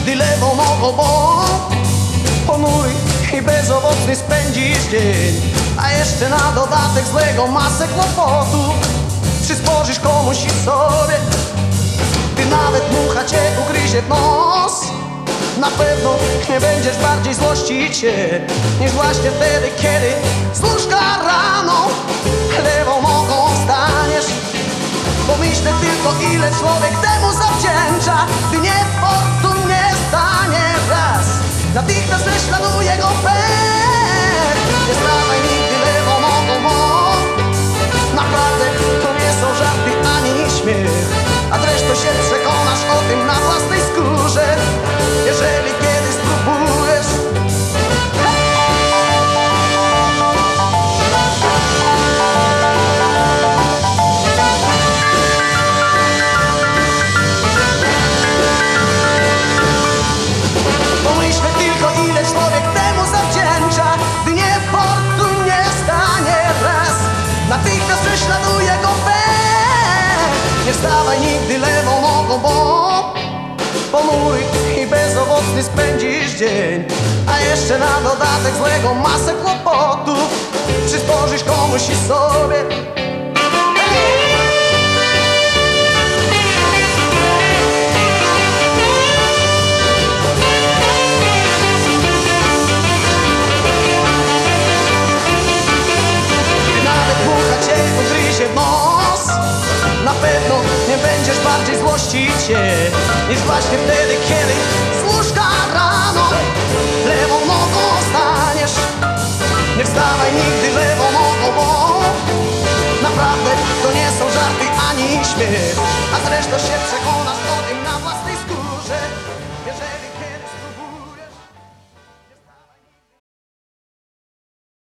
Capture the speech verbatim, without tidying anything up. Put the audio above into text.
nigdy lewą nogą, bo ponury i bezowocny spędzisz dzień. A jeszcze na dodatek złego masę kłopotów przysporzysz komuś i sobie. Gdy nawet mucha cię ugryzie w nos, na pewno nie będziesz bardziej złościć się niż właśnie wtedy, kiedy z łóżka rano lewą nogą wstaniesz. Pomyślę tylko, ile człowiek temu zawdzięcza, gdy niefortunnie stanie raz. Natychmiast prześladuje go pech. Nie stawaj nigdy lewą nogą, bo naprawdę to nie są żarty ani śmiech. A zresztą się przekonasz o tym na własnej skórze, jeżeli kiedyś spróbujesz. Pomyślmy tylko, ile człowiek temu zawdzięcza, gdy niefortunnie stanie raz. Natychmiast prześladuje go pech. Nie wstawaj nigdy lewą nogą, bo ponury i bezowocny spędzisz dzień. A jeszcze na dodatek złego masę kłopotów przysporzysz komuś i sobie. Gdy nawet mucha cię ugryzie w nos, na pewno nie będziesz bardziej złościć się niż właśnie wtedy, kiedy z łóżka rano lewą nogą staniesz. Nie wstawaj nigdy lewą nogą, bo naprawdę to nie są żarty ani śmiech. A zresztą się przekonasz o tym na własnej